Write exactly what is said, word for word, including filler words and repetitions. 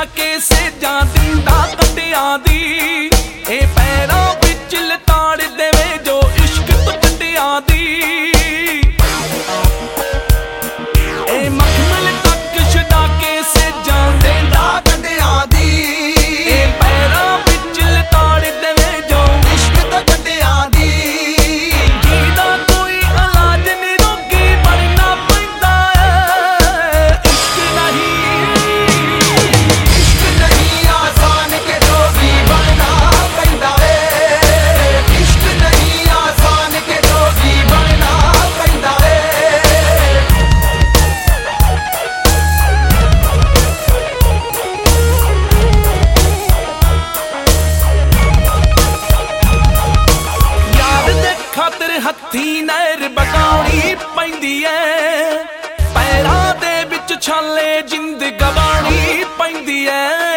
के सेजा दिंदा कटियां दी ए पैरां विच लताड़ देवे जो इश्क तो टटियां दी ए मखमल तक छड़ा के सेजा दिंदा कटियां दी ए पैरां विच लताड़ देवे जो इश्क तो टटियां दी जीदा कोई इलाज नहीं रोगी बनना पैंदा है इश्क नहीं इश्क नहीं आसान के रोगी बनना पैंदा है इश्क नहीं आसान के रोगी बनना पैंदा है यार दे खातिर हत्थी नहर बगाउणी पैंदी है पैरां दे विच छाले जिंद गवाणी पैंदी है।